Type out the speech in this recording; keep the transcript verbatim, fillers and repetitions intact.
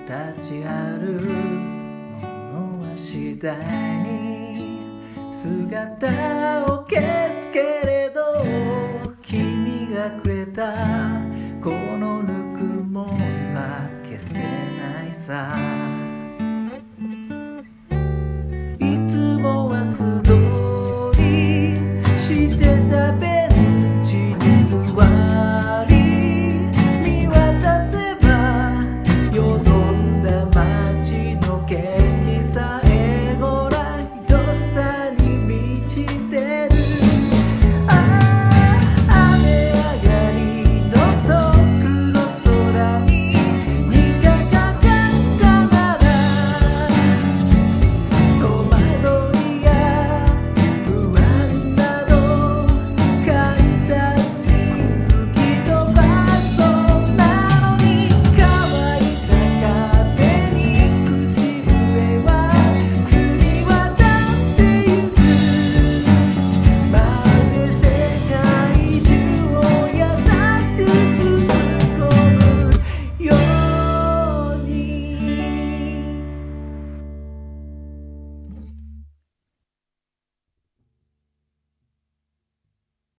立ちあるものは次第に姿を消すけれど、君がくれたこのぬくもりは消せないさ。